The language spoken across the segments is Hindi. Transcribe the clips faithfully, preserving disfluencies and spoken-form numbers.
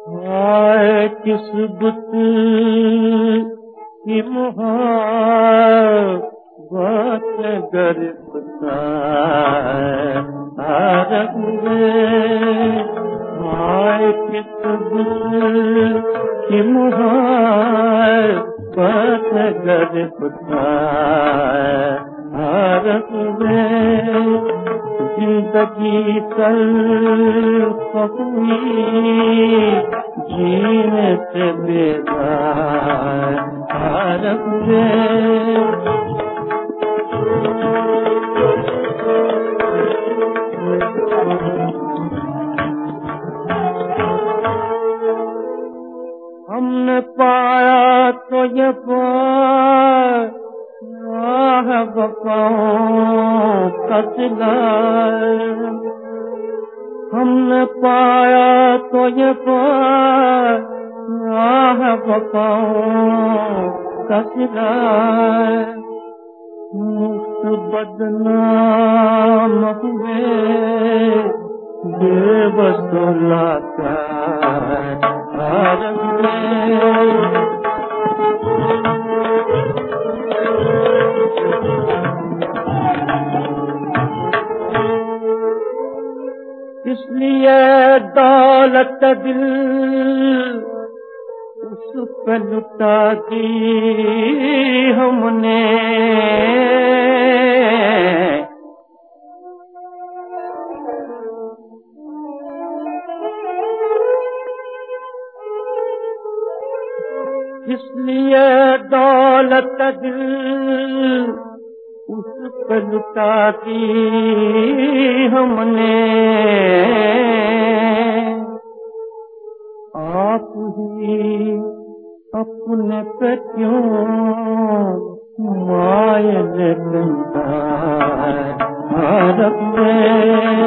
हाय किस बुत की मोहब्बत गिरफ्तार हाय किस बुत की मोहब्बत गिरफ्तार जिंदगी तल्ख हुई जीने से बेजार हुए हमने पाया तो ये पाया वफ़ाओं का सिला हमने पाया तो ये पाया वफ़ाओं का सिला मुफ्त बदनाम हुए बेबसोला का इसलिए दौलत दिल उस पे लुटा दी हमने इसलिए दौलत दिल उस पे लुटा दी हमने आप ही अपने पे क्यों मायल भारत में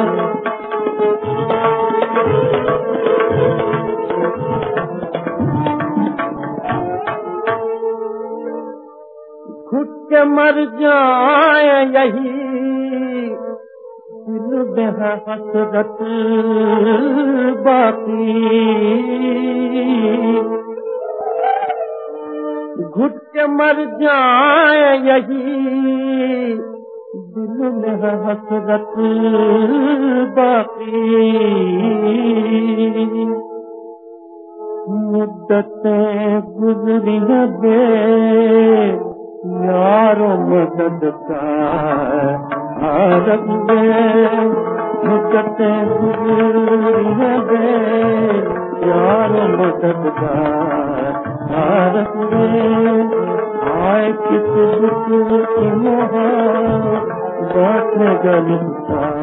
खुद के मर जाए यही दिल में हसरत बाकी घुट के मर जाए यही दिल में हसरत बाकी मुद्दतें गुजरी है बे यारो मदद का भारत में मुद्दतें गुजरी है बे यारो मदद का भारत में आए किस बुत की मोहब्बत गिरफ्तार